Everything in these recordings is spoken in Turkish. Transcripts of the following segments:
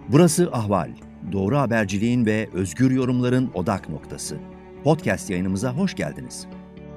Burası Ahval. Doğru haberciliğin ve özgür yorumların odak noktası. Podcast yayınımıza hoş geldiniz.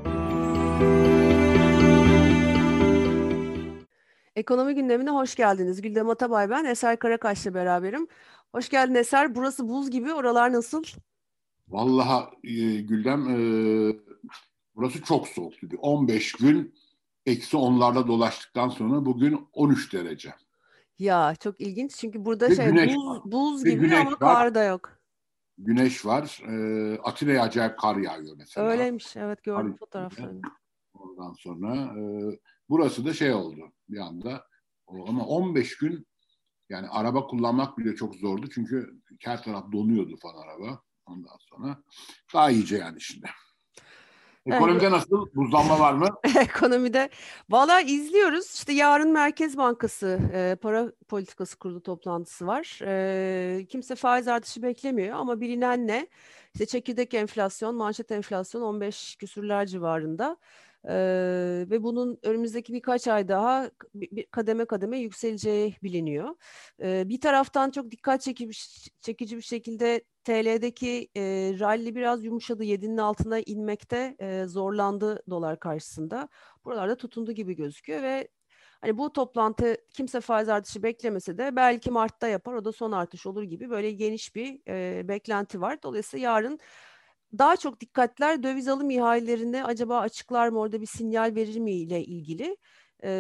Ekonomi gündemine hoş geldiniz. Güldem Atabay ben, Eser Karakaş'la beraberim. Hoş geldin Eser. Burası buz gibi, oralar nasıl? Vallahi Güldem, burası çok soğuk. 15 gün eksi onlarda dolaştıktan sonra bugün 13 derece. Ya çok ilginç çünkü burada Ve güneş var. buz Ve gibi güneş ama var. kar da yok. Güneş var. Atina'ya acayip kar yağıyor mesela. Öyleymiş, evet Kar gördüm yağıyor. fotoğraflarını. Ondan sonra burası da şey oldu bir anda. Ama 15 gün yani araba kullanmak bile çok zordu. Çünkü her taraf donuyordu falan araba. Ondan sonra daha iyice yani şimdi. Yani, Ekonomide nasıl? Buzlanma var mı? ekonomide valla izliyoruz. İşte yarın Merkez Bankası para politikası kurulu toplantısı var. Kimse faiz artışı beklemiyor ama bilinen ne? İşte çekirdek enflasyon, manşet enflasyon 15 küsürler civarında. Ve bunun önümüzdeki birkaç ay daha kademe kademe yükseleceği biliniyor. Bir taraftan çok dikkat çekici bir şekilde TL'deki rally biraz yumuşadı. 7'nin altına inmekte zorlandı dolar karşısında. Buralarda tutundu gibi gözüküyor ve hani bu toplantı kimse faiz artışı beklemese de belki Mart'ta yapar. O da son artış olur gibi böyle geniş bir beklenti var. Dolayısıyla yarın daha çok dikkatler döviz alım ihalelerinde acaba açıklar mı, orada bir sinyal verir mi ile ilgili. Ee,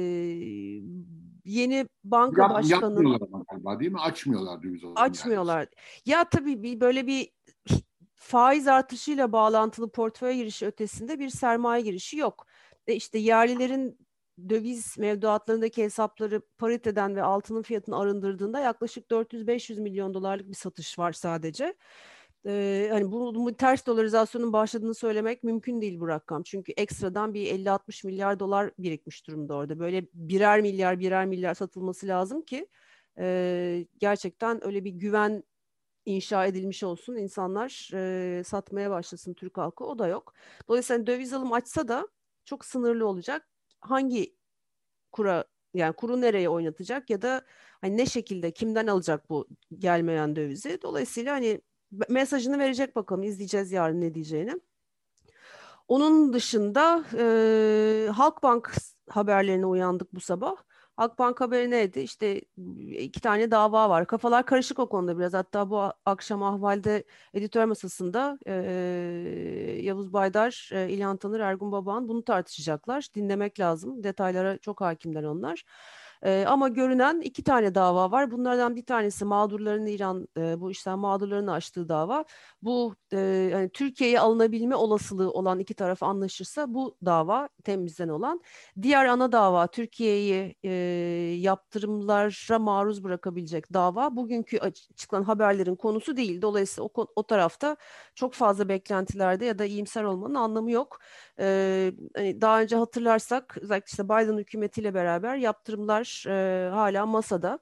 Yeni banka başkanı Yapmıyorlar ama galiba değil mi? Açmıyorlar döviz alım ihalesi. açmıyorlar. Ya tabii böyle bir faiz artışıyla bağlantılı portföy girişi ötesinde bir sermaye girişi yok. İşte yerlilerin döviz mevduatlarındaki hesapları pariteden ve altının fiyatını arındırdığında yaklaşık 400-500 milyon dolarlık bir satış var sadece. Hani bu ters dolarizasyonun başladığını söylemek mümkün değil bu rakam. Çünkü ekstradan bir 50-60 milyar dolar birikmiş durumda orada. Böyle birer milyar satılması lazım ki gerçekten öyle bir güven inşa edilmiş olsun. İnsanlar satmaya başlasın Türk halkı. O da yok. Dolayısıyla döviz alım açsa da çok sınırlı olacak. Hangi kura, yani kuru nereye oynatacak ya da hani ne şekilde kimden alacak bu gelmeyen dövizi? Dolayısıyla hani mesajını verecek, bakalım izleyeceğiz yarın ne diyeceğini. Onun dışında Halkbank haberlerine uyandık bu sabah. Halkbank haberi neydi? İşte iki tane dava var. Kafalar karışık o konuda biraz. Hatta bu akşam Ahval'de editör masasında Yavuz Baydar, İlhan Tanır, Ergun Babağan bunu tartışacaklar. Dinlemek lazım. Detaylara çok hakimler onlar. Ama görünen iki tane dava var. Bunlardan bir tanesi mağdurların bu işten mağdurların açtığı dava. Bu yani Türkiye'ye alınabilme olasılığı olan iki taraf anlaşırsa bu dava temizden olan. Diğer ana dava Türkiye'yi yaptırımlara maruz bırakabilecek dava. Bugünkü çıkan haberlerin konusu değil. Dolayısıyla o tarafta çok fazla beklentilerde ya da iyimser olmanın anlamı yok. Hani daha önce hatırlarsak özellikle işte Biden hükümetiyle beraber yaptırımlar hala masada.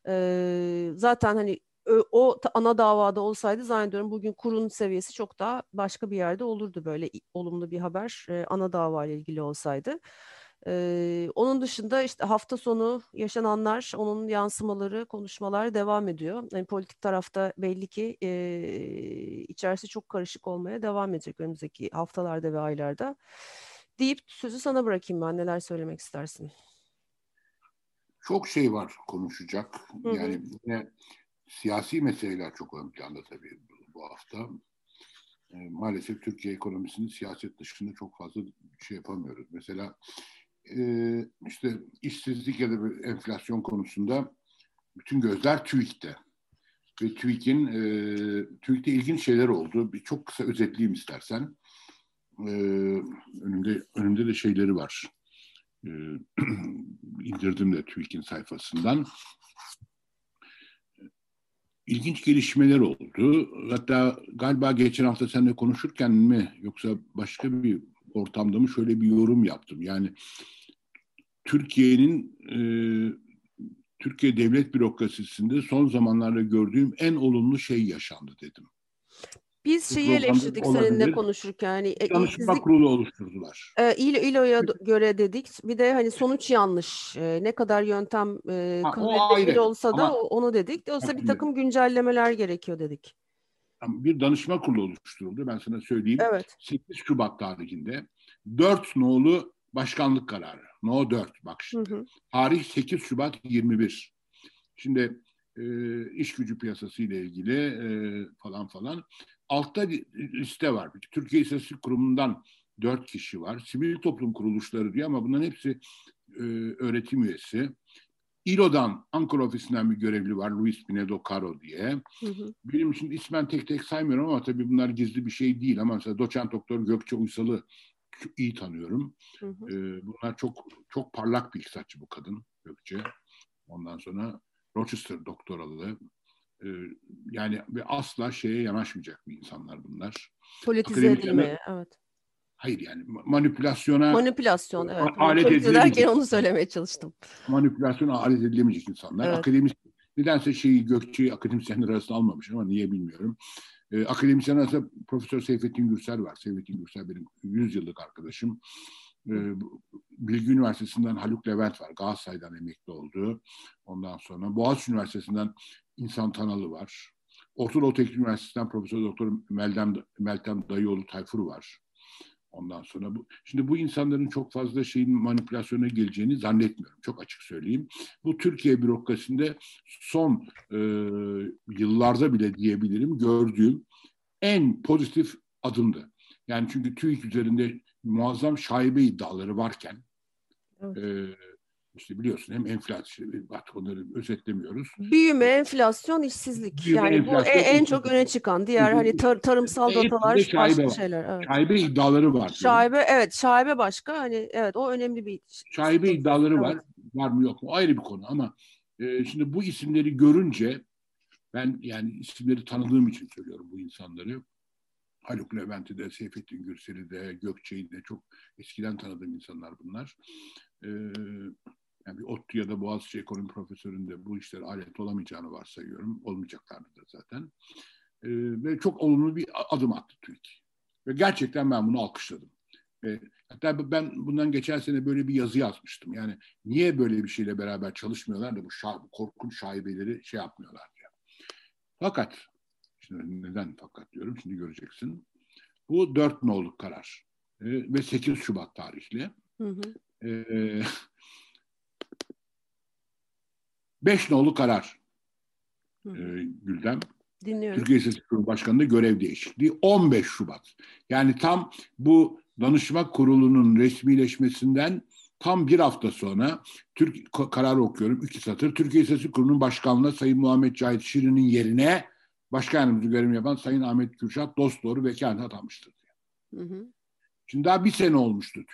Zaten hani ana davada olsaydı zannediyorum bugün kurun seviyesi çok daha başka bir yerde olurdu, böyle olumlu bir haber ana dava ile ilgili olsaydı. Onun dışında işte hafta sonu yaşananlar, onun yansımaları, konuşmalar devam ediyor. Yani politik tarafta belli ki içerisi çok karışık olmaya devam edecek önümüzdeki haftalarda ve aylarda. Deyip sözü sana bırakayım ben. Neler söylemek istersin? Çok şey var konuşacak. Hı hı. Yani yine siyasi meseleler çok ön planda tabii bu hafta. Maalesef Türkiye ekonomisini siyaset dışında çok fazla şey yapamıyoruz. Mesela işte işsizlik ya da bir enflasyon konusunda bütün gözler TÜİK'te. Ve TÜİK'te ilginç şeyler oldu. Bir çok kısa özetleyeyim istersen. E, önümde de şeyleri var. E, indirdim de TÜİK'in sayfasından. İlginç gelişmeler oldu. Hatta galiba geçen hafta seninle konuşurken mi yoksa başka bir ortamda mı şöyle bir yorum yaptım. Yani Türkiye'nin Türkiye devlet bürokrasisinde son zamanlarda gördüğüm en olumlu şey yaşandı dedim. Biz Bu şeyi programda eleştirdik seninle olabilir. konuşurken, hani Danışma işsizlik kurulu oluşturdular. İLO'ya göre dedik. Bir de hani sonuç yanlış. Ne kadar yöntem Ha, kabul o edilebilir ayrı olsa da ama onu dedik. bak Dolayısıyla bir şimdi, takım güncellemeler gerekiyor dedik. bir danışma kurulu oluşturuldu. Ben sana söyleyeyim. Evet. 8 Şubat tarihinde 4 nolu başkanlık kararı. No 4 bak Hı şimdi. hı. Tarih 8 Şubat 21. Şimdi iş gücü piyasası ile ilgili falan falan. Altta liste var. Türkiye İstatistik Kurumu'ndan 4 kişi var. Sivil toplum kuruluşları diyor ama bunların hepsi öğretim üyesi. İLO'dan Ankara ofisinden bir görevli var. Luis Pinedo Caro diye. Hı hı. Benim için ismen tek tek saymıyorum ama tabii bunlar gizli bir şey değil. Ama mesela doçent doktor Gökçe Uysal'ı çok iyi tanıyorum. Hı hı. Bunlar çok çok parlak bir iktisatçı bu kadın Gökçe. Ondan sonra Rochester doktoralı. Ee, Yani ve asla şeye yanaşmayacak bir insanlar bunlar. Politize Akademisyenler, edilmeye, evet. hayır yani manipülasyona Manipülasyon, evet. Hani alet politize derken edilemeyecek onu insanlar. söylemeye çalıştım. Manipülasyona alet edilemeyecek insanlar. Evet. Nedense şeyi Gökçe'yi akademisyenler arasında almamış ama niye bilmiyorum. Akademisyen arasında Profesör Seyfettin Gürsel var. Seyfettin Gürsel benim 100 yıllık arkadaşım. Bilgi Üniversitesi'nden Haluk Levent var. Galatasaray'dan emekli oldu. Ondan sonra Boğaziçi Üniversitesi'nden İnsan Tanalı var. Orta Doğu Teknik Üniversitesi'nden Profesör Doktor Meltem Dayıoğlu Tayfur var. Ondan sonra şimdi bu insanların çok fazla şeyin manipülasyona geleceğini zannetmiyorum. Çok açık söyleyeyim. Bu Türkiye bürokrasisinde son yıllarda bile diyebilirim gördüğüm en pozitif adımdı. Yani çünkü TÜİK üzerinde muazzam şaibe iddiaları varken Evet. işte biliyorsun hem enflasyon, bak onları özetlemiyoruz. Büyüme, enflasyon, işsizlik. Büyüme, Yani bu enflasyon, en çok öne çıkan. Diğer hani tarımsal hepsinde datalar şaibe başka var. şeyler. Evet. Şaibe iddiaları var diyorum. Şaibe, evet, şaibe başka. Hani evet, o önemli bir Şaibe sıkıntı. iddiaları Evet. var. Var mı yok mu? Ayrı bir konu ama şimdi bu isimleri görünce ben yani isimleri tanıdığım için söylüyorum bu insanları. Haluk Levent'i de, Seyfettin Gürsel'i de, Gökçe'yi de çok eskiden tanıdığım insanlar bunlar. Yani bir ODTÜ ya da Boğaziçi Ekonomi Profesörü'nde bu işlere alet olamayacağını varsayıyorum. Olmayacaklardı da zaten. Ve çok olumlu bir adım attı TÜİK. Ve gerçekten ben bunu alkışladım. Hatta ben bundan geçen sene böyle bir yazı yazmıştım. Yani niye böyle bir şeyle beraber çalışmıyorlar da bu korkunç şaibeleri şey yapmıyorlar diye. Fakat, şimdi neden fakat diyorum, şimdi göreceksin. Bu 4 nolu karar ve 8 Şubat tarihli. Hı hı. 5 nolu karar Hı hı. Güldem. Dinliyorum. Türkiye İstatistik Kurulu Başkanı'nda görev değişikliği 15 Şubat. Yani tam bu danışma kurulunun resmileşmesinden tam bir hafta sonra kararı okuyorum. 2 satır. Türkiye İstatistik Kurulu'nun başkanlığına Sayın Muhammed Cahit Şirin'in yerine başkan yardımcısı görevini yapan Sayın Ahmet Kürşat Dostdoğru vekaletine atanmıştır. Hı hı. Şimdi daha bir sene olmuştu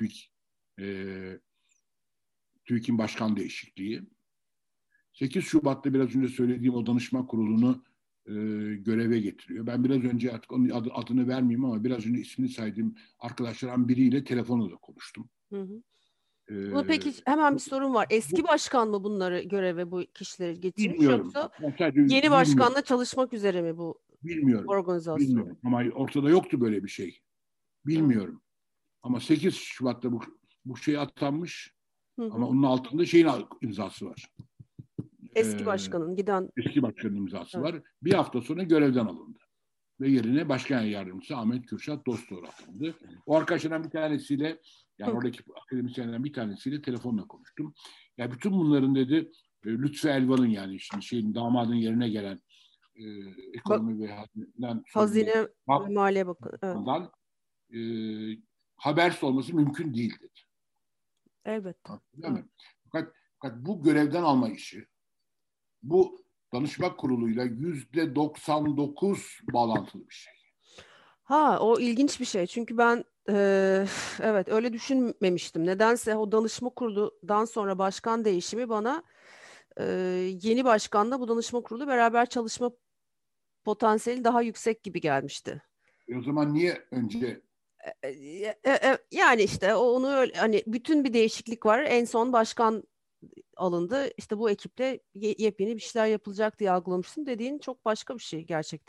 TÜİK'in başkan değişikliği. 8 Şubat'ta biraz önce söylediğim o danışma kurulunu göreve getiriyor. Ben biraz önce artık onun adını vermeyeyim ama biraz önce ismini saydığım arkadaşlardan biriyle telefonla da konuştum. Hı hı. E, Bunu peki hemen bir sorun var. Eski bu, başkan mı bunları göreve, bu kişileri getirmiş, bilmiyorum. yoksa Ben sadece yeni bilmiyorum. başkanla çalışmak üzere mi bu Bilmiyorum. organizasyon? Bilmiyorum. Ama ortada yoktu böyle bir şey. Bilmiyorum. Ama 8 Şubat'ta bu şey atanmış Hı ama hı. onun altında şeyin imzası var. Eski başkanın giden. Eski başkanın imzası Evet. var. Bir hafta sonra görevden alındı. Ve yerine başkan yardımcısı Ahmet Kürşat Dostdoğru atıldı. O arkadaşlardan bir tanesiyle, yani Hı. oradaki akademisyenlerden bir tanesiyle telefonla konuştum. Ya bütün bunların dedi Lütfü Elvan'ın, yani şimdi şeyin damadın yerine gelen ekonomi ve Hazine ve Maliye Bakanı. Evet. E, habersiz olması mümkün değil dedi. Elbette. Evet. Fakat bu görevden alma işi, bu danışma kuruluyla %99 bağlantılı bir şey. Ha, o ilginç bir şey. Çünkü ben evet, öyle düşünmemiştim. Nedense o danışma kuruludan sonra başkan değişimi bana yeni başkanla bu danışma kurulu beraber çalışma potansiyeli daha yüksek gibi gelmişti. O zaman niye önce Yani işte onu öyle, hani bütün bir değişiklik var. En son başkan alındı. İşte bu ekiple yepyeni bir şeyler yapılacak diye algılamıştım. Dediğin çok başka bir şey gerçekten.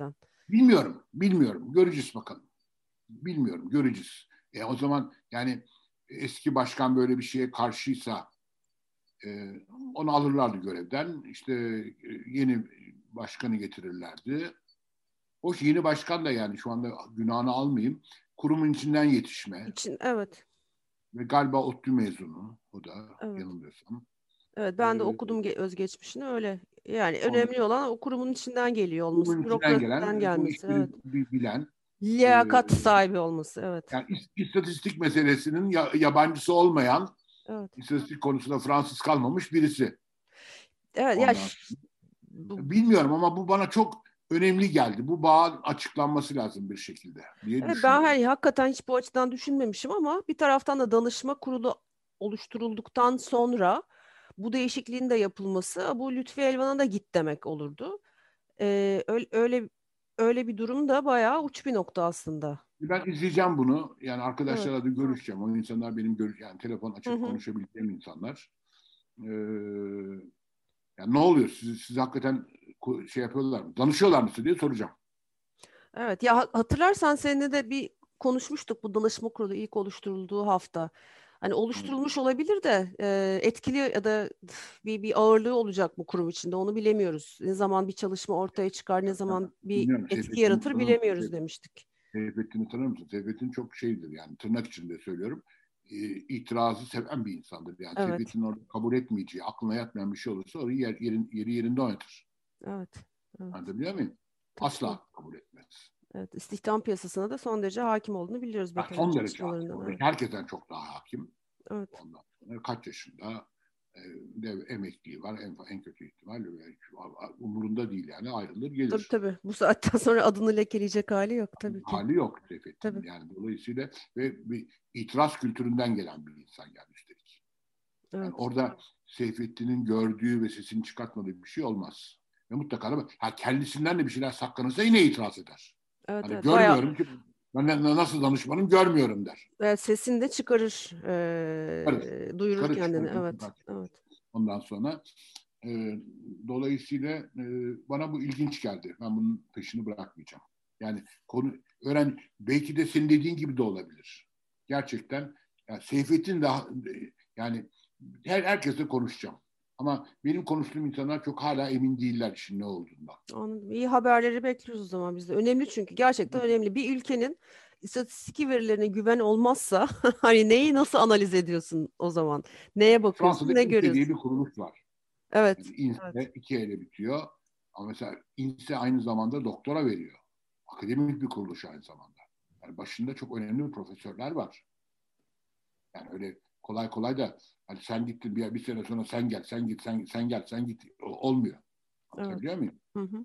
Bilmiyorum. Göreceğiz bakalım. Bilmiyorum, göreceğiz. O zaman yani eski başkan böyle bir şeye karşıysa onu alırlardı görevden. İşte yeni başkanı getirirlerdi. Hoş yeni başkan da yani şu anda günahını almayayım. Kurumun içinden yetişme. Evet. Ve galiba ODTÜ mezunu. O da Evet. yanılmıyorsam. Evet, ben de okudum özgeçmişini öyle. Yani Ondan önemli olan o kurumun içinden geliyor olması, kurumun içinden bürokrasiden gelen, bu gelmesi. işleri Evet. bilen, e, Liyakat sahibi olması. Evet. yani istatistik meselesinin yabancısı olmayan, Evet. istatistik konusunda Fransız kalmamış birisi. Evet. Ya Ondan bilmiyorum ama bu bana çok önemli geldi. Bu bağın açıklanması lazım bir şekilde diye evet, ben düşünüyorum. hakikaten hiç bu açıdan düşünmemişim ama bir taraftan da danışma kurulu oluşturulduktan sonra bu değişikliğin de yapılması, bu Lütfi Elvan'a da git demek olurdu. Öyle bir durum da bayağı uç bir nokta aslında. Ben izleyeceğim bunu. Yani Evet. arkadaşlarla da görüşeceğim. O insanlar benim yani telefon Hı açıp hı. konuşabileceğim insanlar. Ee, yani ne oluyor? Siz hakikaten şey yapıyorlar mı? Danışıyorlar mı diye soracağım. Evet, ya hatırlarsan seninle de bir konuşmuştuk bu danışma kurulu ilk oluşturulduğu hafta. Hani Evet. oluşturulmuş olabilir de etkili ya da bir ağırlığı olacak bu kurum içinde onu bilemiyoruz. Ne zaman bir çalışma ortaya çıkar, ne zaman bir Bilmiyorum. etki yaratır bilemiyoruz Seyfettin'i demiştik. tanır mısın? Seyfettin çok şeydir yani tırnak içinde söylüyorum. İtirazı seven bir insandır. Yani Evet, Seyfettin orada kabul etmeyeceği, aklına yatmayan bir şey olursa orayı yeri yerinde oynatır. evet, evet. Anlatabiliyor muyum? Tabii, tabii. Asla kabul etmez. Evet, istihdam piyasasına da son derece hakim olduğunu biliyoruz Yani BTM son derece hakim. çalışmalarından. Evet, Oradaki herkesten çok daha hakim. evet. Ondan sonra kaç yaşında emekliği var en kötü ihtimal umurunda değil yani ayrılır Tabii, gelir. tabii. Bu saatten sonra adını lekeleyecek hali yok tabii ki. Hali yok Seyfettin Tabii, yani dolayısıyla ve bir itiraz kültüründen gelen bir insan yani üstelik. Yani evet. orada Seyfettin'in gördüğü ve sesini çıkartmadığı bir şey olmaz. Ve mutlaka ama kendisinden de bir şeyler saklanırsa yine itiraz eder. Evet, Hani evet. Bayağı görmüyorum ki ben nasıl danışmanım görmüyorum der. sesini de çıkarır, duyurur Çıkarır kendini. çıkarır. Evet, evet. Ondan sonra dolayısıyla bana bu ilginç geldi. Ben bunun peşini bırakmayacağım. Yani belki de senin dediğin gibi de olabilir. Gerçekten yani Seyfettin daha yani herkesle konuşacağım. Ama benim konuştuğum insanlar çok hala emin değiller işin ne olduğundan. Anladım. İyi haberleri bekliyoruz o zaman biz de. Önemli çünkü gerçekten önemli. Bir ülkenin istatistik verilerine güven olmazsa hani neyi nasıl analiz ediyorsun o zaman? Neye bakıyorsun, Fransa'da ne INSEE diye görüyorsun? bir kuruluş var. Yani Evet, evet, INSEE 2 bitiyor. Ama mesela INSEE aynı zamanda doktora veriyor. Akademik bir kuruluş aynı zamanda. Yani başında çok önemli profesörler var. Yani öyle kolay kolay da hani sen gittin bir sene sonra sen gel, sen git, sen gel, sen git olmuyor. evet. Anlatabiliyor muyum? Hı hı,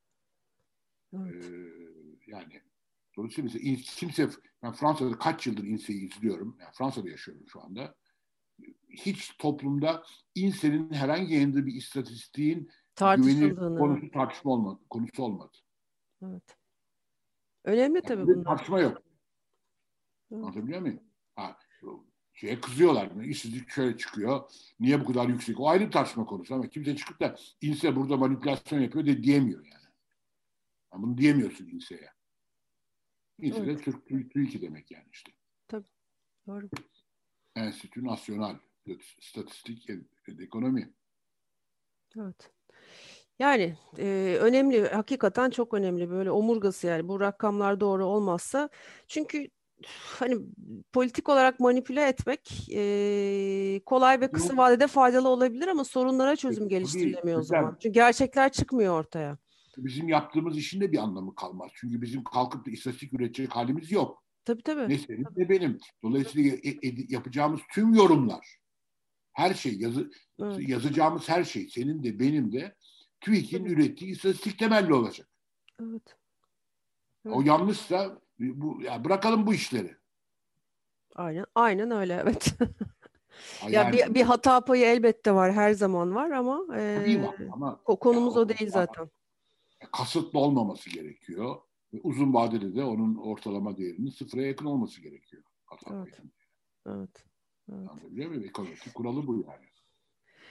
Ee, evet. yani dolayısıyla mesela kimse ben Fransa'da kaç yıldır INSEE'yi izliyorum. Yani Fransa'da yaşıyorum şu anda. Hiç toplumda INSEE'nin herhangi yayınladığı bir istatistiğin güvenilir Tartışıldığını. konusu olmadı. Evet. Önemli Yani tabii böyle bir bunlar. tartışma yok. Evet. Anlatabiliyor muyum? Ha, şeye kızıyorlar. İşsizlik şöyle çıkıyor. Niye bu kadar yüksek? O ayrı bir tartışma konusu ama kimse çıkıp da INSEE burada manipülasyon yapıyor de diyemiyor yani. Yani bunu diyemiyorsun INSEE'ye. INSEE de Evet. TÜİK demek yani işte. Tabii. Doğru. Enstitü Nasyonal Statistik Ekonomi. Evet. Yani önemli, hakikaten çok önemli böyle omurgası yani bu rakamlar doğru olmazsa çünkü hani politik olarak manipüle etmek kolay ve kısa vadede faydalı olabilir ama sorunlara çözüm Tabii, geliştirilemiyor o zaman. Özlem, Çünkü gerçekler çıkmıyor ortaya. bizim yaptığımız işin de bir anlamı kalmaz. Çünkü bizim kalkıp da istatistik üretecek halimiz yok. Tabii, tabii. Ne senin ne benim. Dolayısıyla yapacağımız tüm yorumlar, her şey, Evet, yazacağımız her şey, senin de benim de TÜİK'in tabii. ürettiği istatistik temelli olacak. Evet, O evet. yanlışsa ya bırakalım bu işleri. Aynen, aynen öyle, evet. Ya Yani bir hata payı elbette var, her zaman var ama tabii var ama ya, konumuz o değil zaten. kasıtlı olmaması gerekiyor. Ve uzun vadede de onun ortalama değerinin sıfıra yakın olması gerekiyor. Hata Evet, payının. evet, evet. Anlatabiliyor muyum? Ekonometrik kuralı bu yani.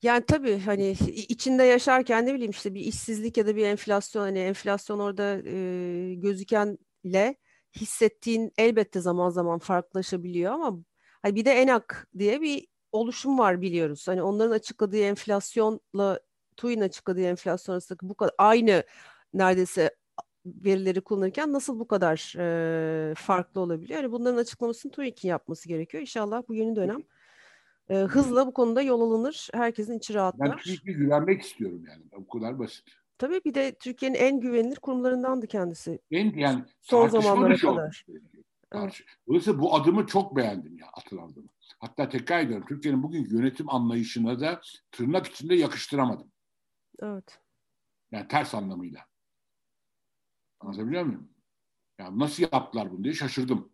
Yani tabii hani içinde yaşarken ne bileyim işte bir işsizlik ya da bir enflasyon, hani enflasyon orada gözükenle hissettiğin elbette zaman zaman farklılaşabiliyor ama hani bir de ENAK diye bir oluşum var biliyoruz. Hani onların açıkladığı enflasyonla TÜİ'nin açıkladığı enflasyon arasındaki bu kadar aynı neredeyse verileri kullanırken nasıl bu kadar farklı olabiliyor? Yani bunların açıklamasını TÜİK'in yapması gerekiyor. İnşallah bu yeni dönem hızla bu konuda yol alınır. Herkesin içi Ben rahatlar. TÜİK'e güvenmek istiyorum yani. Bu kadar basit. Tabii bir de Türkiye'nin en güvenilir kurumlarındandı kendisi Yani son tartışma zamanlara dışı olması kadar. gerekiyor. Evet, Dolayısıyla bu adımı çok beğendim ya, atılan adımı. Hatta tekrar ediyorum, Türkiye'nin bugünkü yönetim anlayışına da tırnak içinde yakıştıramadım. evet. Yani ters anlamıyla. Anlatabiliyor muyum? Yani nasıl yaptılar bunu diye şaşırdım.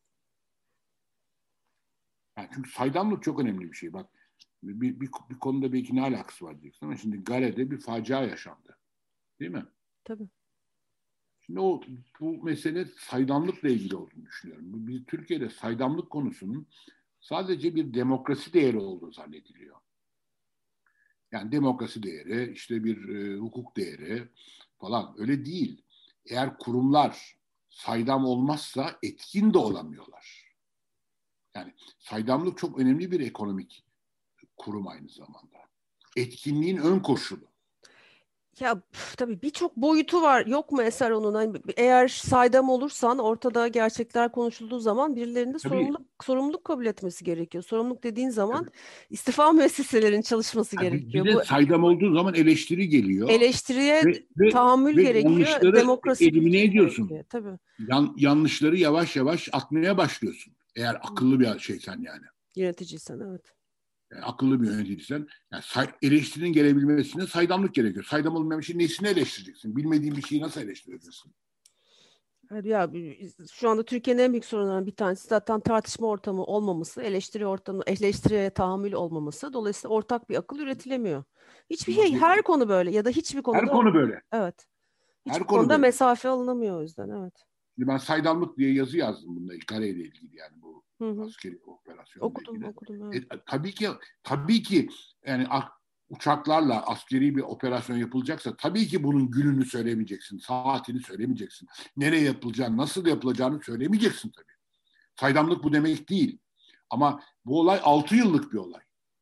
Yani çünkü saydamlık çok önemli bir şey. Bak bir konuda belki ne alakası var diyeceksin ama şimdi Gale'de bir facia yaşandı. Değil mi? Tabii. Şimdi bu mesele saydamlıkla ilgili olduğunu düşünüyorum. Biz Türkiye'de saydamlık konusunun sadece bir demokrasi değeri olduğu zannediliyor. Yani demokrasi değeri, işte bir hukuk değeri falan, öyle değil. Eğer kurumlar saydam olmazsa etkin de olamıyorlar. Yani saydamlık çok önemli bir ekonomik kurum aynı zamanda. Etkinliğin ön koşulu. Ya tabii birçok boyutu var. Yok mu Eser onun? Hani eğer saydam olursan ortada gerçekler konuşulduğu zaman birilerinin de Tabii, sorumluluk kabul etmesi gerekiyor. Sorumluluk dediğin zaman tabii. istifa müesseselerinin çalışması Bir gerekiyor. de Bu saydam olduğu zaman eleştiri geliyor eleştiriye ve, ve, tahammül ve gerekiyor. yanlışları Demokrasi elimine bilgisi ediyorsun. gerekiyor. Tabii. Yanlışları yavaş yavaş atmaya başlıyorsun. Eğer Hı. akıllı bir şeysen yani. Yöneticiysen evet. Yani akıllı bir yöneticiysen, yani eleştirinin gelebilmesine saydamlık gerekiyor. Saydam olmayan bir şeyin nesini eleştireceksin? Bilmediğin bir şeyi nasıl eleştirebilirsin? Evet, ya şu anda Türkiye'nin en büyük sorunlarından bir tanesi zaten tartışma ortamı olmaması, eleştiri ortamı, eleştiriye tahammül olmaması. Dolayısıyla ortak bir akıl üretilemiyor. Hiçbir şey, her konu böyle ya da hiçbir Her konuda konu böyle. evet. Her Hiçbir konu konuda böyle. mesafe alınamıyor o yüzden evet. Şimdi ben saydamlık diye yazı yazdım bunda, Kale ile ilgili, yani bu Hı hı. askeri operasyonla Okudum ilgili. okudum evet. Tabii ki yani uçaklarla askeri bir operasyon yapılacaksa tabii ki bunun gününü söylemeyeceksin, saatini söylemeyeceksin. Nereye yapılacağını, nasıl yapılacağını söylemeyeceksin tabii. Saydamlık bu demek değil. Ama bu olay 6 yıllık bir olay.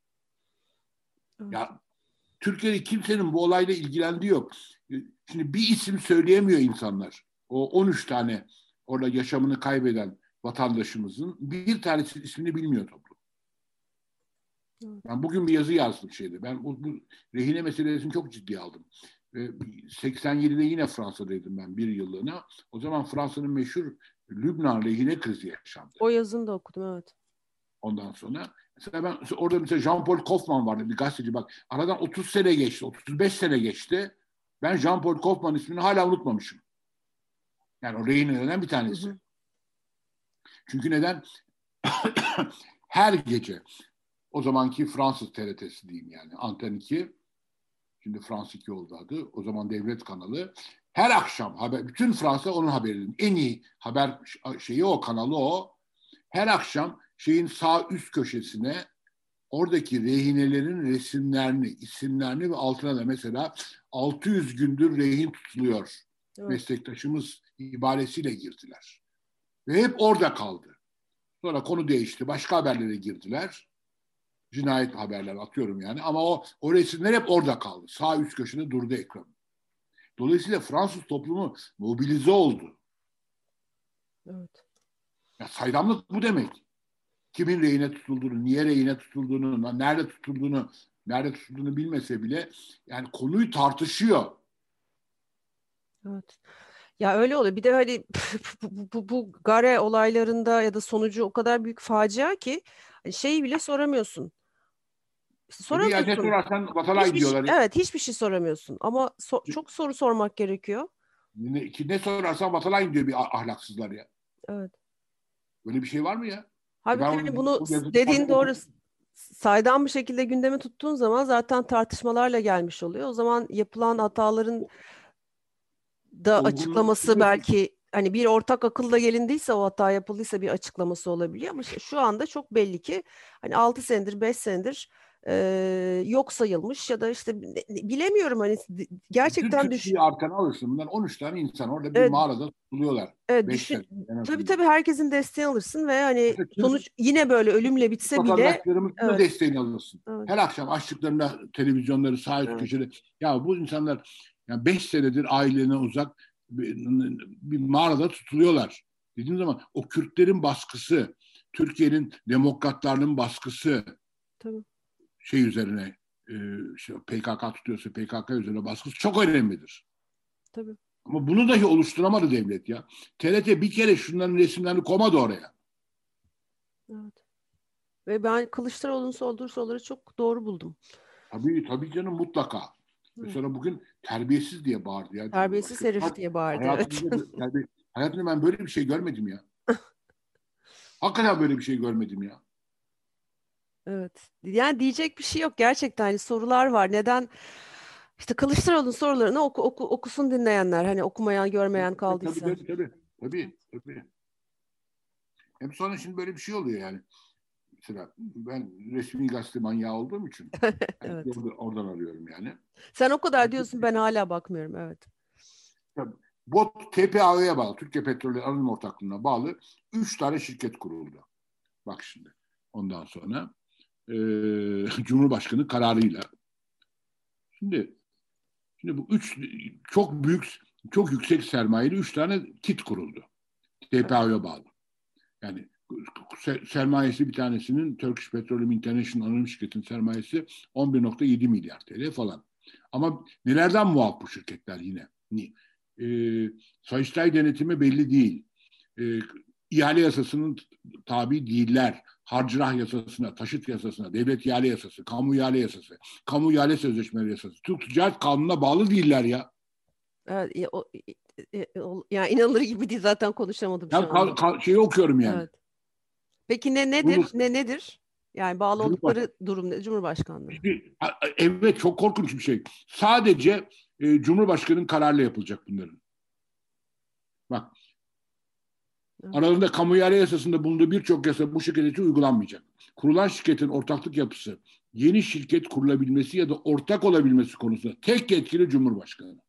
Evet. Ya Türkiye'de kimsenin bu olayla ilgilendiği yok. Şimdi bir isim söyleyemiyor insanlar. O 13 tane orada yaşamını kaybeden vatandaşımızın bir tanesi ismini bilmiyor toplum. Evet. Ben bugün bir yazı yazdım şeyde. Ben bu rehine meselesini çok ciddiye aldım. 87'de yine Fransa'daydım ben bir yıllığına. O zaman Fransa'nın meşhur Lübnan rehine krizi yaşandı. O yazını da okudum evet. Ondan sonra mesela orada mesela Jean-Paul Kaufman vardı, bir gazeteci, bak aradan 30 sene geçti, 35 sene geçti. Ben Jean-Paul Kaufman ismini hala unutmamışım. Yani o rehinelerden bir Hı tanesi. hı. Çünkü neden? Her gece, o zamanki Fransız TRT'si diyeyim yani, Anten 2, şimdi Frans 2 oldu adı, o zaman devlet kanalı, her akşam haber, bütün Fransa onun haberinin en iyi haber şeyi, o kanalı o. Her akşam şeyin sağ üst köşesine oradaki rehinelerin resimlerini, isimlerini ve altına da mesela 600 gündür rehin tutuluyor, Evet. meslektaşımız ibaresiyle girdiler. Ve hep orada kaldı. Sonra konu değişti. Başka haberlere girdiler. Cinayet haberler atıyorum yani. Ama o resimler hep orada kaldı. Sağ üst köşede durdu ekran. Dolayısıyla Fransız toplumu mobilize oldu. Evet. Ya saydamlık bu demek. Kimin rehine tutulduğunu, niye rehine tutulduğunu, nerede tutulduğunu bilmese bile yani konuyu tartışıyor. Evet. Ya öyle oluyor. Bir de hani bu Gare olaylarında ya da sonucu o kadar büyük facia ki hani şeyi bile soramıyorsun. Tabii ya, ne Soramıyorsun. sorarsan Vatalay Hiçbir şey, diyorlar. evet hiçbir şey soramıyorsun. Ama çok soru sormak gerekiyor. Ne sorarsan Vatalay diyor bir ahlaksızlar ya. Evet. Böyle bir şey var mı ya? Halbuki Ben hani bunu bu yazıyı dediğin doğru, okudum. saydam bir şekilde gündeme tuttuğun zaman zaten tartışmalarla gelmiş oluyor. O zaman yapılan hataların da Olgunluğu açıklaması biliyorsun. belki hani bir ortak akılla gelindiyse o hata yapıldıysa bir açıklaması olabiliyor ama şu anda çok belli ki hani 6 senedir 5 senedir yok sayılmış ya da işte bilemiyorum hani Bütün gerçekten Türkiye'yi arkana alırsın. Bunlar 13 tane insan orada bir evet, mağarada tutuluyorlar. evet 5 sene en tabii azından. tabii herkesin desteğini alırsın ve hani Mesela sonuç yine böyle ölümle Türk bitse bile vatandaşlarımızın da evet, desteğini alırsın. evet, Her akşam açtıklarında televizyonları sağ üst evet, köşede. Ya bu insanlar yani 5 senedir ailelerine uzak bir mağarada tutuluyorlar. Dediğim zaman o Kürtlerin baskısı, Türkiye'nin demokratlarının baskısı tabii, şey üzerine işte PKK tutuyorsa PKK üzerine baskısı çok önemlidir. tabii. Ama bunu dahi oluşturamadı devlet ya. TRT bir kere şunların resimlerini koymadı oraya. Evet. Ve ben Kılıçdaroğlu'nun sorduğu soruları çok doğru buldum. Tabii canım mutlaka. Evet. Mesela bugün terbiyesiz diye bağırdı ya Terbiyesiz Cumhurbaşkanı. herif diye bağırdı. Evet. Hayatımda ben böyle bir şey görmedim ya. Hakikaten böyle bir şey görmedim ya. Evet. Yani diyecek bir şey yok gerçekten. Hani sorular var. Neden işte Kılıçdaroğlu'nun sorularını okusun dinleyenler. Hani okumayan, görmeyen Tabii kaldıysa. tabii tabii. Tabii tabii. Hem sonra şimdi böyle bir şey oluyor yani. Mesela ben resmi gazete manyağı olduğum için yani Evet. oradan arıyorum yani. Sen o kadar diyorsun ben hala bakmıyorum. Evet. Tabii. BOT TPAO'ya bağlı, Türkiye Petrolleri Anonim Ortaklığı'na bağlı 3 tane şirket kuruldu. Bak şimdi. Ondan sonra Cumhurbaşkanı kararıyla. Şimdi bu üç çok büyük, çok yüksek sermayeli 3 tane kit kuruldu. TPAO'ya bağlı. Yani sermayesi bir tanesinin Turkish Petroleum International Anonim Şirketi'nin sermayesi 11,7 milyar TL falan. Ama nelerden muaf bu şirketler yine? Sayıştay denetimi belli değil. E, ihale yasasının tabi değiller. Harcırah yasasına, taşıt yasasına, devlet ihale yasası, kamu ihale yasası, kamu ihale sözleşmeleri yasası, Türk Ticaret Kanunu'na bağlı değiller ya. Evet. Yani inanılır gibi değil zaten konuşamadım şu Ya anda. şeyi okuyorum yani. Evet. Peki ne Bunu nedir? Nedir? Yani bağlı oldukları durum ne? Cumhurbaşkanlığı. Evet çok korkunç bir şey. Sadece Cumhurbaşkanı'nın kararıyla yapılacak bunların. Bak Evet. aralarında kamu ihale yasasında bulunduğu birçok yasa bu şirket için uygulanmayacak. Kurulan şirketin ortaklık yapısı, yeni şirket kurulabilmesi ya da ortak olabilmesi konusunda tek yetkili Cumhurbaşkanı.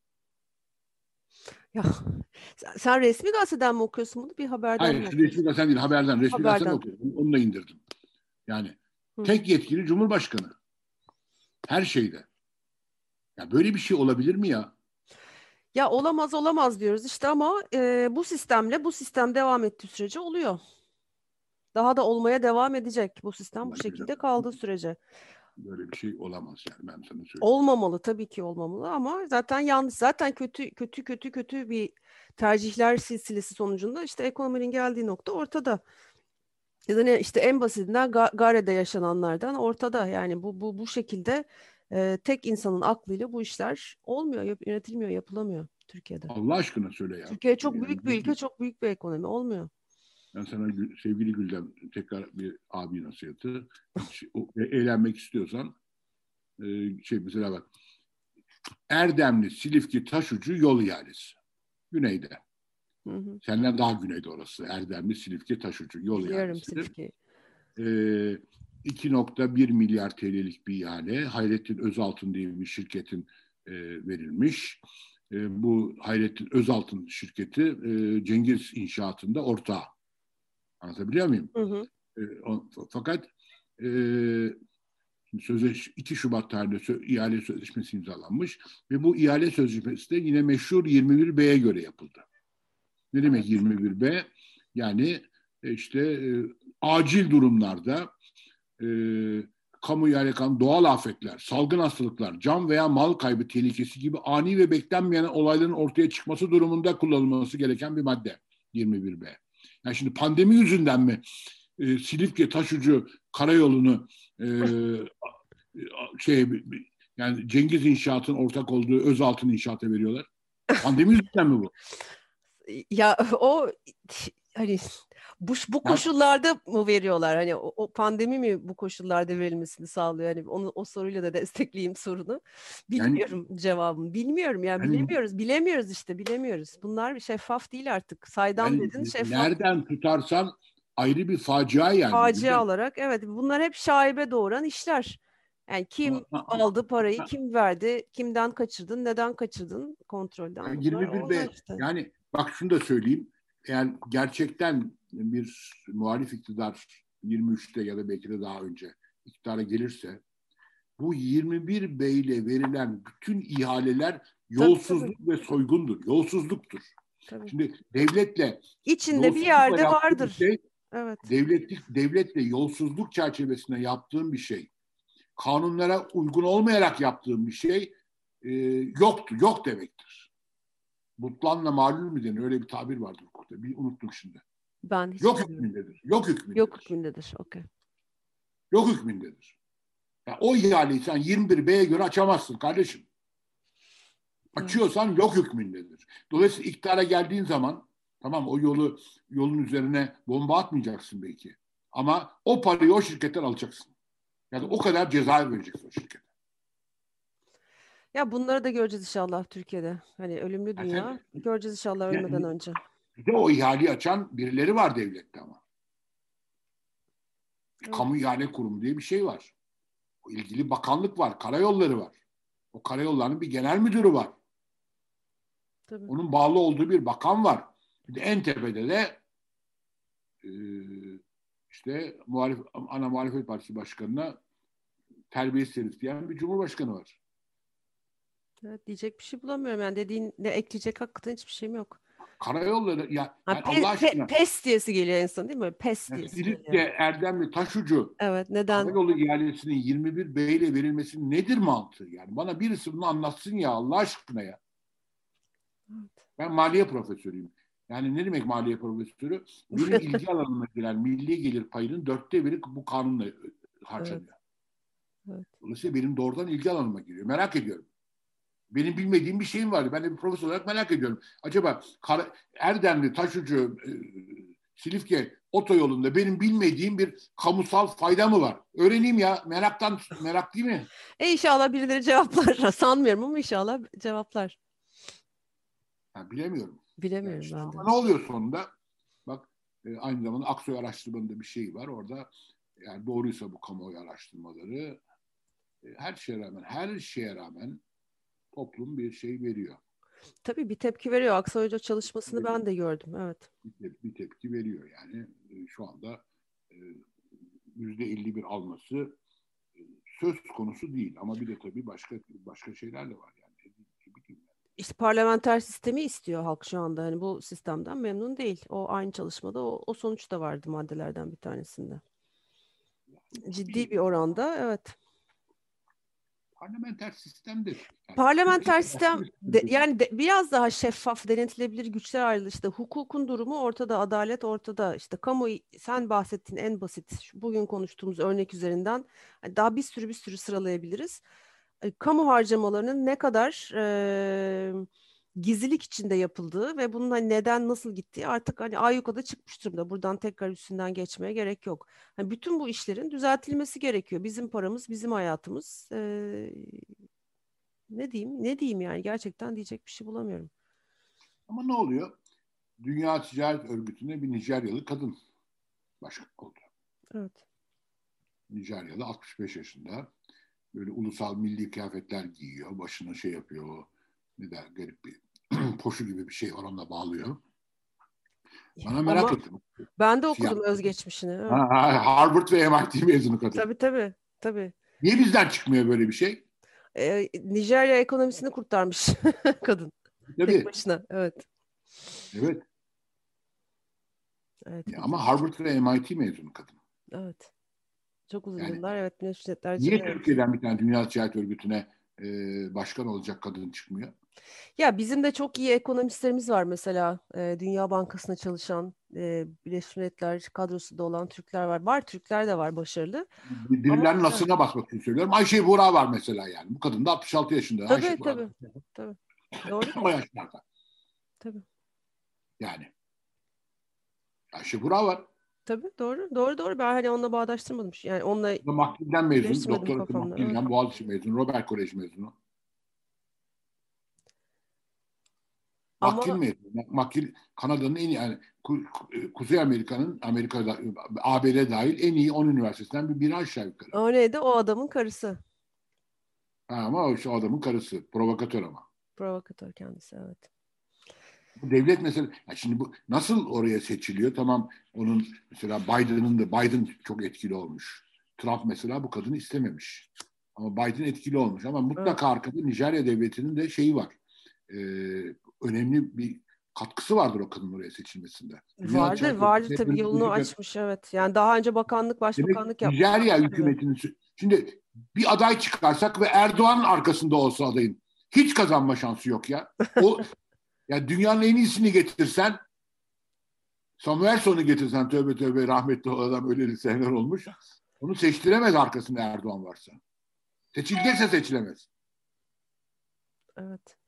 Ya sen resmi gazeteden mi okuyorsun bunu? Bir haberden mi Hayır, resmi okuyorsun? gazete değil, haberden. Resmi gazeteden Haberden. okuyorum. Onu da indirdim. Yani Hı. tek yetkili Cumhurbaşkanı. Her şeyde. Ya böyle bir şey olabilir mi ya? Ya olamaz diyoruz işte ama bu sistem devam ettiği sürece oluyor. Daha da olmaya devam edecek bu sistem bu şekilde kaldığı sürece. Böyle bir şey olamaz yani ben sana söyleyeyim. Olmamalı tabii ki olmamalı ama zaten yanlış. Zaten kötü bir tercihler silsilesi sonucunda işte ekonominin geldiği nokta ortada. Ya da ne işte en basitinden Gare'de yaşananlardan ortada. Yani bu şekilde tek insanın aklıyla bu işler olmuyor, yönetilmiyor, yapılamıyor Türkiye'de. Allah aşkına söyle ya. Türkiye çok Yani büyük bir ülke, çok büyük bir ekonomi. Olmuyor. ben sana sevgili Gülden tekrar bir abi nasihatı. Hiç eğlenmek istiyorsan mesela bak Erdemli, Silifke, Taşucu yol ihalesi. Güneyde. Hı hı. Senden daha güneyde orası. Erdemli, Silifke, Taşucu yol Biliyorum ihalesi. Silifke'yi. 2,1 milyar TL'lik bir ihale. Hayrettin Özaltın diye bir şirketin verilmiş. Bu Hayrettin Özaltın şirketi Cengiz İnşaat'ında ortağı. Anlatabiliyor muyum? Hı hı. Fakat 2 Şubat tarihinde ihale sözleşmesi imzalanmış ve bu ihale sözleşmesi de yine meşhur 21B'ye göre yapıldı. Ne demek 21B? Yani işte acil durumlarda kamu ihale kanunu, doğal afetler, salgın hastalıklar, can veya mal kaybı tehlikesi gibi ani ve beklenmeyen olayların ortaya çıkması durumunda kullanılması gereken bir madde 21B. Yani şimdi pandemi yüzünden mi Silifke Taşucu karayolunu şey yani Cengiz İnşaat'ın ortak olduğu Özaltın İnşaat'a veriyorlar? Pandemi yüzünden mi bu? Ya o hani bu Yani, koşullarda mı veriyorlar? Hani o pandemi mi bu koşullarda verilmesini sağlıyor? Hani onu o soruyla da destekleyeyim sorunu. yani, Bilmiyorum cevabını. Bilmiyorum yani yani, bilemiyoruz işte bilemiyoruz. Bunlar şeffaf değil artık. Saydam yani dedin şeffaf nereden tutarsan ayrı bir facia yani. facia Güzel. olarak evet bunlar hep şaibe doğuran işler. Yani kim Ama, aldı parayı, kim verdi, kimden kaçırdın, neden kaçırdın kontrolden. yani Bunlar 21 onlar Bey, işte. yani bak şunu da söyleyeyim. Eğer gerçekten bir muhalif iktidar 23'te ya da belki de daha önce iktidara gelirse, bu 21 Bey'le verilen bütün ihaleler Tabii tabii. yolsuzluk ve soygundur. Yolsuzluktur. Tabii. Şimdi devletle İçinde bir yolsuzlukla yerde yaptığın bir vardır. şey, Evet. devletle yolsuzluk çerçevesinde yaptığın bir şey, kanunlara uygun olmayarak yaptığın bir şey yoktur, yok demektir. Butlanla malul mu denir? Öyle bir tabir vardır hukukta. Bir unuttum şimdi. Ben hiç Yok bilmiyorum. hükmündedir. Yok Yok hükmündedir. hükmündedir. Okey. Yok hükmündedir. Yani o ihaleyi sen 21 B'ye göre açamazsın kardeşim. Açıyorsan yok hükmündedir. Dolayısıyla iktidara geldiğin zaman tamam, o yolun üzerine bomba atmayacaksın belki. Ama o parayı o şirketten alacaksın. Yani o kadar ceza vereceksin o şirkete. Ya bunları da göreceğiz inşallah Türkiye'de. Hani ölümlü Yani dünya göreceğiz inşallah ölmeden önce. bir de o ihaleyi açan birileri var devlette ama. Evet. Kamu ihale kurumu diye bir şey var. O ilgili bakanlık var, karayolları var. O karayollarının bir genel müdürü var. Tabii. Onun bağlı olduğu bir bakan var. Bir de en tepede de işte ana muhalefet partisi başkanına terbiyesiz herif diyen bir cumhurbaşkanı var. Evet, diyecek bir şey bulamıyorum. Yani dediğine ekleyecek hakikaten hiçbir şeyim yok. Karayolları ya Ha, yani Allah aşkına pes diyesi geliyor insan değil mi? Böyle pes yani diyesi Silifke, geliyor. Erdemli, Taşucu Evet, neden? karayolu ihalesinin 21 B ile verilmesinin nedir mantığı? Yani bana birisi bunu anlatsın ya Allah aşkına ya. Evet. Ben maliye profesörüyüm. Yani ne demek maliye profesörü? Benim ilgi alanıma giren milli gelir payının 1/4 bu kanunla harcanıyor. Evet. Evet. Dolayısıyla benim doğrudan ilgi alanıma giriyor. Merak ediyorum. Benim bilmediğim bir şeyim vardı. Ben de bir profesör olarak merak ediyorum. Acaba Erdemli, Taşucu, Silifke otoyolunda benim bilmediğim bir kamusal fayda mı var? Öğreneyim ya. Merak değil mi? İnşallah birileri cevaplar. Sanmıyorum ama inşallah cevaplar. Ha, bilemiyorum. Yani Bilemiyorum işte. ben de. Ama ne oluyor sonunda? Bak aynı zamanda Aksoy araştırmanın bir şeyi var. Orada yani doğruysa bu kamuoyu araştırmaları her şeye rağmen toplum bir şey veriyor. Tabii bir tepki veriyor. Aksoy Hoca çalışmasını ben de gördüm. Evet. Bir tepki veriyor. Yani şu anda %51 alması söz konusu değil. Ama bir de tabii başka şeyler de var. Yani. İşte parlamenter sistemi istiyor halk şu anda. Hani bu sistemden memnun değil. O aynı çalışmada o sonuç da vardı maddelerden bir tanesinde. Ciddi bir oranda evet. Parlamenter sistemdir. Yani Parlamenter Türkiye'de sistem yani biraz daha şeffaf, denetlenebilir güçler ayrılığı, işte hukukun durumu ortada, adalet ortada, işte kamu, sen bahsettiğin en basit bugün konuştuğumuz örnek üzerinden daha bir sürü sıralayabiliriz. Kamu harcamalarının ne kadar gizlilik içinde yapıldığı ve bunun hani neden nasıl gittiği artık hani ayyukada çıkmış durumda. Buradan tekrar üstünden geçmeye gerek yok. Yani bütün bu işlerin düzeltilmesi gerekiyor. Bizim paramız, bizim hayatımız. Ne diyeyim yani gerçekten diyecek bir şey bulamıyorum. Ama ne oluyor? Dünya Ticaret Örgütü'ne bir Nijeryalı kadın başkan oldu. Evet. Nijeryalı 65 yaşında. Böyle ulusal milli kıyafetler giyiyor. Başına şey yapıyor. O, ne der, garip bir poşu gibi bir şey var, onunla bağlıyor. Bana merak Ama ettim. ben de Siyah. okudum özgeçmişini. Evet. Harvard ve MIT mezunu kadın. Tabii. Niye bizden çıkmıyor böyle bir şey? Nijerya ekonomisini kurtarmış kadın. Tek Tabii. başına. Evet. Evet. Evet. Ama Harvard ve MIT mezunu kadın. Evet. Çok uzun Yani yıllar. Evet. Birleşmiş Milletler'ce. niye Evet. Türkiye'den bir tane Dünya Ticaret Örgütü'ne başkan olacak kadın çıkmıyor? Ya bizim de çok iyi ekonomistlerimiz var mesela. Dünya Bankası'nda çalışan, Birleşmiş Milletler kadrosunda olan Türkler var. Türkler de var başarılı. Ama Birilerinin nasına basmak için söylüyorum. Ayşe Buğra var mesela yani. Bu kadın da 66 yaşında. Ayşe Buğra tabii. Tabii. Doğru. o yaşlarda. Tabii. Yani Ayşe Buğra var. Tabii doğru. Ben hani onunla bağdaştırmadım. Yani onunla McGill'den mezun. birleştirmedim Doktorası kafamda. Evet. McGill'den, Boğaziçi mezunu. Robert Kolej mezunu. McGill Ama mezunu. McGill Kanada'nın en iyi, yani Kuzey Amerika'da, ABD dahil en iyi 10 üniversitesinden biri aşağı yukarı. o neydi? O adamın karısı. Ama o işte adamın karısı. Provokatör ama. Provokatör kendisi, evet. Bu devlet mesela, şimdi bu nasıl oraya seçiliyor? Tamam, onun mesela Biden çok etkili olmuş. Trump mesela bu kadını istememiş. Ama Biden etkili olmuş. Ama Evet. mutlaka arkada Nijerya devletinin de şeyi var. Ee, önemli bir katkısı vardır o kadının oraya seçilmesinde. Dünya Vardır tabii, yolunu çerçevesinde açmış, evet. Yani daha önce demek başbakanlık yapmış. Nijerya Tabii. hükümetinin, şimdi bir aday çıkarsak ve Erdoğan'ın arkasında olsa adayın, hiç kazanma şansı yok ya. Ya dünyanın en iyisini getirsen, Samuelson'u getirsen, tövbe tövbe, rahmetli o adam öleli seneler olmuş. Onu seçtiremez arkasında Erdoğan varsa. Seçilecekse seçilemez. Evet.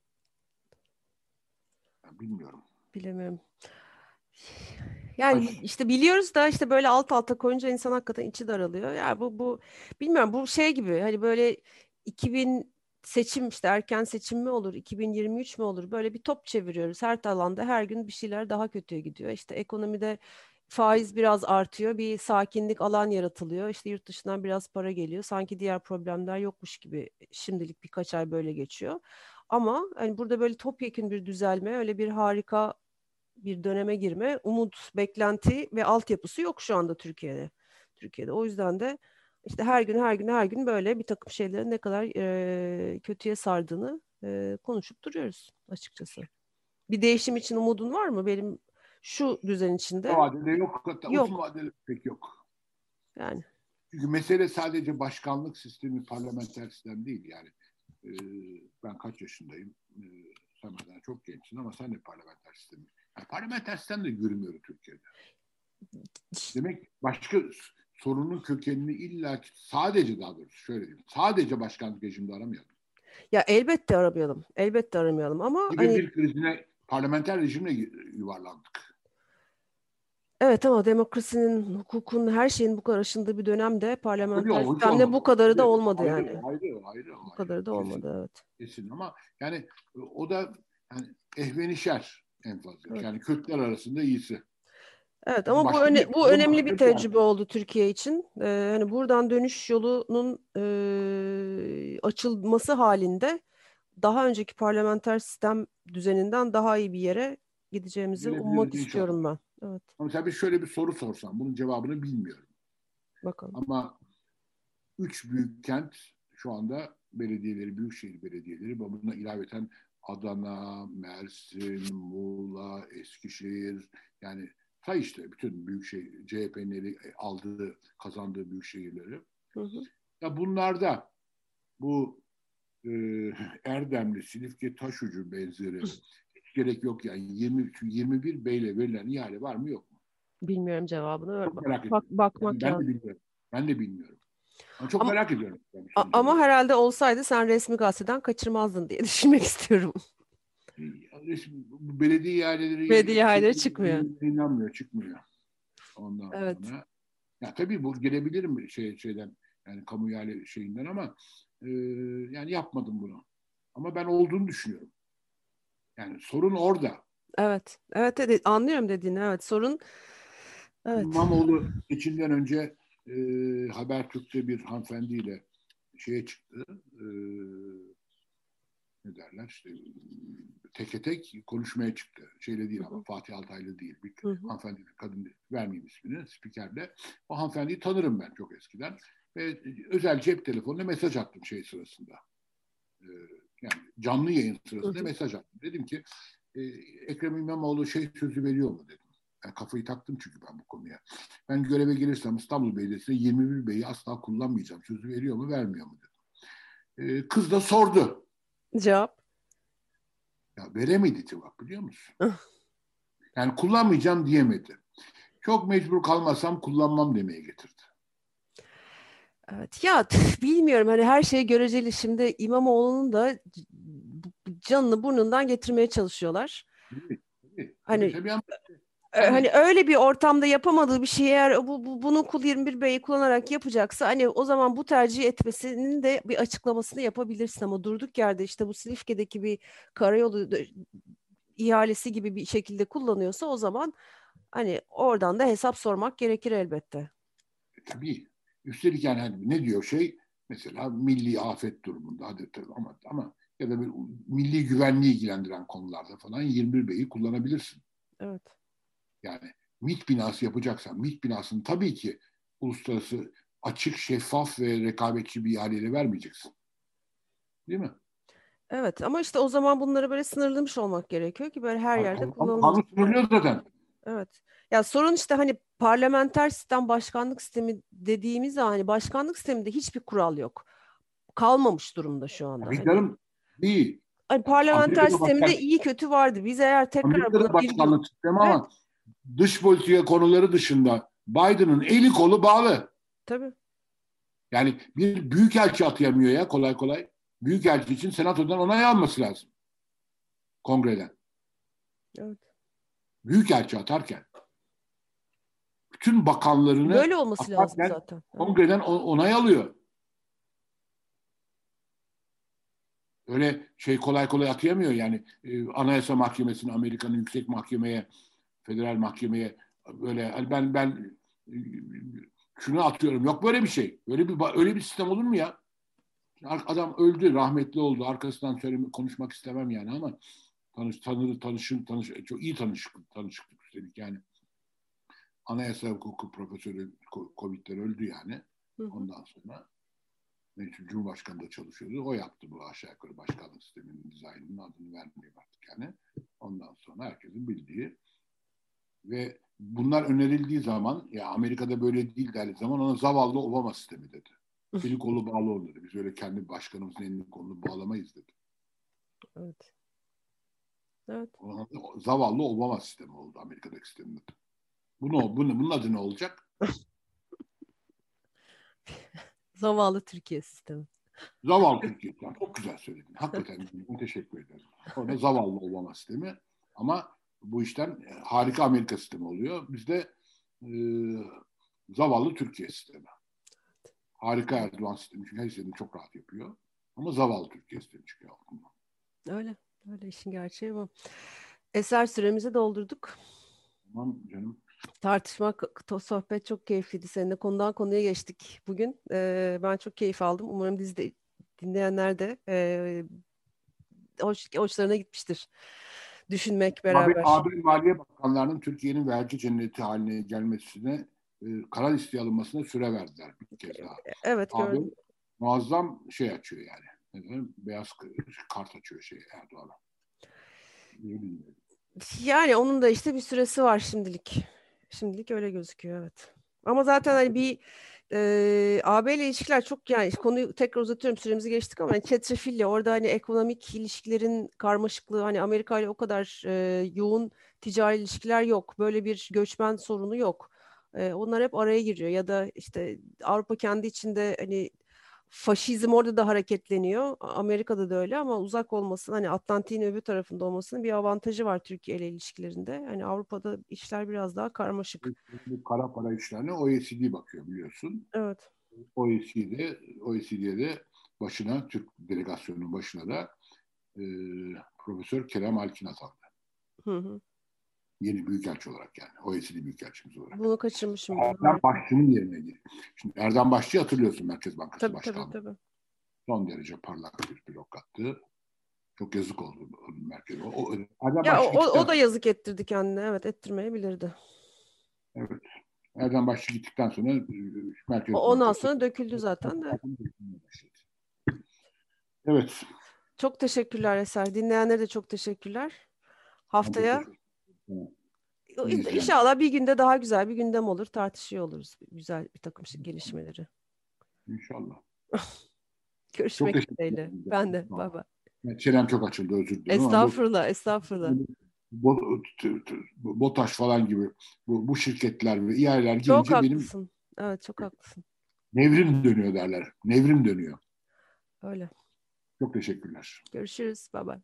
Ben bilmiyorum. Bilemiyorum. Yani Baş, işte biliyoruz da işte böyle alt alta koyunca insan hakikaten içi daralıyor. Yani bu bilmiyorum, bu şey gibi, hani böyle 2000 seçim, işte erken seçim mi olur, 2023 mi olur, böyle bir top çeviriyoruz. Her alanda her gün bir şeyler daha kötüye gidiyor. İşte ekonomide faiz biraz artıyor, bir sakinlik alan yaratılıyor. İşte yurt dışından biraz para geliyor. Sanki diğer problemler yokmuş gibi şimdilik birkaç ay böyle geçiyor. Ama hani burada böyle topyekün bir düzelme, öyle bir harika bir döneme girme, umut, beklenti ve altyapısı yok şu anda Türkiye'de. O yüzden de işte her gün böyle bir takım şeylerin ne kadar kötüye sardığını konuşup duruyoruz açıkçası. Bir değişim için umudun var mı? Benim şu düzen kısa içinde vadede yok, hatta uzun yok. vadede pek yok. Yani Çünkü mesele sadece başkanlık sistemi, parlamenter sistem değil yani. E, ben kaç yaşındayım? Sen benden çok gençsin ama sen de parlamenter sistemi. Yani parlamenter sistem de yürümüyor Türkiye'de. Demek başka sorunun kökenini illa sadece, daha doğrusu şöyle diyeyim, sadece başkanlık rejimde aramayalım. ya elbette aramayalım. Elbette aramayalım ama hani 2001 krizine parlamenter rejimle yuvarlandık. evet, ama demokrasinin, hukukun, her şeyin bu kadar aşındığı bir dönemde Tabii parlamenter o hiç sistemle olmadı. bu kadarı da Ayrı, olmadı ayrı, yani. ayrı, ayrı, Bu ayrı. kadarı da Kesin, olmadı, evet. kesin ama yani o da yani ehvenişer en fazla. Evet. Yani kötüler arasında iyisi. Evet, Çünkü ama başka bir bu yolun önemli bir yok yani. tecrübe oldu Türkiye için. Hani buradan dönüş yolunun açılması halinde daha önceki parlamenter sistem düzeninden daha iyi bir yere gideceğimizi ummak Gelebiliriz inşallah. istiyorum ben. Evet, Ama tabii şöyle bir soru sorsam, bunun cevabını bilmiyorum. bakalım. Ama üç büyük kent şu anda belediyeleri, büyükşehir belediyeleri, buna ilaveten Adana, Mersin, Muğla, Eskişehir, yani say işte bütün büyükşehir, CHP'nin aldığı, kazandığı büyük şehirleri. Hı hı. Ya bunlarda bu e, Erdemli, Silifke, Taşucu benzeri hiç gerek yok yani 21 beyle verilen ihale var mı yok mu? Bilmiyorum cevabını. Çok merak ediyorum. Yani Bakmak ben de lazım. bilmiyorum. Ben de bilmiyorum. Ama çok Ama, merak ediyorum yani sonucunu. ama herhalde olsaydı sen resmi gazeteden kaçırmazdın diye düşünmek istiyorum. Belediye Belediye ihaleleri ihaleleri çıkmıyor. inanmıyor, çıkmıyor. Ondan Evet. sonra ya tabii bu gelebilir mi şeyden, yani kamu ihale şeyinden, ama yani yapmadım bunu. Ama ben olduğunu düşünüyorum. Yani sorun orada. Evet. Evet, anlıyorum dediğini. Evet. Sorun, evet. İmamoğlu seçimden önce Habertürk'te bir hanımefendiyle şeye çıktı. Ne derler işte, teke tek konuşmaya çıktı. Şeyle değil Hı ama hı. Fatih Altaylı değil. Bir Hı hı. hanımefendi, bir kadın, vermeyeyim ismini, spikerle. O hanımefendiyi tanırım ben çok eskiden. Ve özel cep telefonuna mesaj attım şey sırasında. Ee, yani canlı yayın Hı sırasında hı. mesaj attım. Dedim ki Ekrem İmamoğlu şey sözü veriyor mu dedim. Yani kafayı taktım çünkü ben bu konuya. Ben göreve gelirsem İstanbul Belediyesi'ne 21 Bey'i asla kullanmayacağım. Sözü veriyor mu vermiyor mu dedim. Kız da sordu. Cevap. Ya veremedi cevap, biliyor musun? Yani kullanmayacağım diyemedi. Çok mecbur kalmasam kullanmam demeye getirdi. Evet. Ya bilmiyorum, hani her şey göreceli. Şimdi İmamoğlu'nun da canını burnundan getirmeye çalışıyorlar. Tabii, tabii, tabii, Hani tabii ama hani yani öyle bir ortamda yapamadığı bir şeyi eğer bunu kul 21 B'yi kullanarak yapacaksa, hani o zaman bu tercih etmesinin de bir açıklamasını yapabilirsin, ama durduk yerde işte bu Silifke'deki bir karayolu ihalesi gibi bir şekilde kullanıyorsa, o zaman hani oradan da hesap sormak gerekir elbette. tabii. Üstelik yani hani ne diyor şey, Mesela milli afet durumunda ama ya da bir milli güvenliği ilgilendiren konularda falan 21B'yi kullanabilirsin. Evet. Yani MİT binası yapacaksan MİT binasını tabii ki uluslararası açık, şeffaf ve rekabetçi bir ihaleyle vermeyeceksin. Değil mi? Evet ama işte o zaman bunları böyle sınırlamış olmak gerekiyor ki böyle her yerde Kanun kullanılacak. sınırlıyor zaten. Evet. Ya sorun işte hani parlamenter sistem, başkanlık sistemi dediğimiz zaman hani başkanlık sisteminde hiçbir kural yok. Kalmamış durumda şu anda. Tabii canım. Değil. Hani parlamenter sisteminde iyi kötü vardı. Biz eğer tekrar buna Amerika'da bir gün... başkanlık sistemi Evet, ama dış politika konuları dışında Biden'ın eli kolu bağlı. tabii. Yani bir büyükelçi atayamıyor ya kolay kolay. Büyükelçi için senatodan onay alması lazım. Kongreden. Evet. Büyükelçi atarken bütün bakanlarını Böyle olması lazım atarken zaten. Evet. kongreden onay alıyor. Öyle şey kolay kolay atayamıyor yani. Anayasa Mahkemesi'ne, Amerika'nın yüksek mahkemeye, federal mahkemeye böyle hani ben şunu atıyorum. Yok böyle bir şey. Öyle bir sistem olur mu ya? Adam öldü, rahmetli oldu. Arkasından konuşmak istemem yani ama çok iyi tanışıklık üstelik yani. Anayasa hukuku profesörü Covid'den öldü yani. Hı hı. Ondan sonra Cumhurbaşkanı da çalışıyordu. O yaptı bu aşağı yukarı başkanlık sisteminin dizaynının adını vermeyeyim artık yani. Ondan sonra herkesin bildiği ve bunlar önerildiği zaman ya Amerika'da böyle değil derdi zaman ona zavallı Obama sistemi dedi. Eli kolu bağlı ol dedi. Biz öyle kendi başkanımızın elini kolunu bağlamayız dedi. Evet. Evet. Zavallı Obama sistemi oldu Amerika'daki sistemin adı. Bunun adı ne olacak? Zavallı Türkiye sistemi. Zavallı Türkiye. Çok güzel söyledin. Hakikaten teşekkür ederim. Orada zavallı Obama sistemi ama bu işten harika Amerika sistemi oluyor. Bizde zavallı Türkiye sistemi. Harika Erdoğan sistemi. Çünkü her şeyini çok rahat yapıyor. Ama zavallı Türkiye sistemi çıkıyor altından. Öyle. Öyle işin gerçeği bu. Eser süremizi doldurduk. Tamam canım. Tartışmak, sohbet çok keyifliydi. Seninle konudan konuya geçtik bugün. Ben çok keyif aldım. Umarım dizide dinleyenler de hoşlarına gitmiştir. Düşünmek beraber. AB Maliye Bakanlarının Türkiye'nin vergi cenneti haline gelmesine karar isteği alınmasına süre verdiler bir kez daha. Evet, AB gördüm. muazzam şey açıyor yani. Beyaz kart açıyor Erdoğan'a. Yani onun da işte bir süresi var şimdilik. Şimdilik öyle gözüküyor, evet. Ama zaten hani bir AB ile ilişkiler çok, yani konuyu tekrar uzatıyorum, süremizi geçtik ama hani çetrefilli orada, hani ekonomik ilişkilerin karmaşıklığı, hani Amerika ile o kadar yoğun ticari ilişkiler yok. Böyle bir göçmen sorunu yok. Onlar hep araya giriyor ya da işte Avrupa kendi içinde hani faşizm orada da hareketleniyor. Amerika'da da öyle ama uzak olmasının, hani Atlantik'in öbür tarafında olmasının bir avantajı var Türkiye ile ilişkilerinde. Hani Avrupa'da işler biraz daha karmaşık. Bu kara para işlerine OECD bakıyor biliyorsun. Evet. OECD'de başına, Türk delegasyonunun başına da Profesör Kerem Alkin atandı. Hı hı. Yeni büyükelçi olarak yani. OECD büyükelçimiz olarak. Bunu kaçırmışım. Erdem Başçı'nın yerine girdi. Şimdi Erdem Başçı hatırlıyorsun, Merkez Bankası Tabii, Başkanı. tabii. Son derece parlak bir bürokrattı. Çok yazık oldu Merkez. O da yazık ettirdi kendine. Evet, ettirmeyebilirdi. Evet. Erdem Başçı gittikten sonra Merkez Ondan Bankası sonra döküldü zaten de. Evet. Çok teşekkürler Eser. Dinleyenlere de çok teşekkürler. Haftaya İnşallah bir günde daha güzel bir gündem olur. Tartışıyor oluruz. Güzel bir takım gelişmeleri. İnşallah. Görüşmek dileğiyle. Ben de. Baba. Çenem çok açıldı, özür dilerim. Estağfurullah. BOTAŞ falan gibi bu şirketler ve ihaleler Çok gelince haklısın. Evet, çok haklısın. nevrim dönüyor derler. Nevrim dönüyor. Öyle. Çok teşekkürler. Görüşürüz. Bye.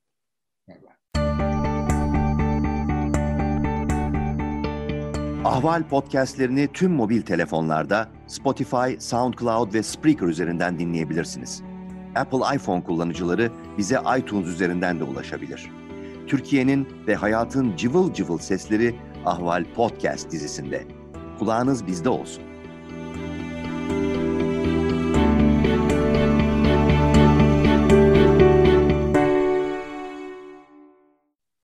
Ahval podcastlerini tüm mobil telefonlarda Spotify, SoundCloud ve Spreaker üzerinden dinleyebilirsiniz. Apple iPhone kullanıcıları bize iTunes üzerinden de ulaşabilir. Türkiye'nin ve hayatın cıvıl cıvıl sesleri Ahval Podcast dizisinde. Kulağınız bizde olsun.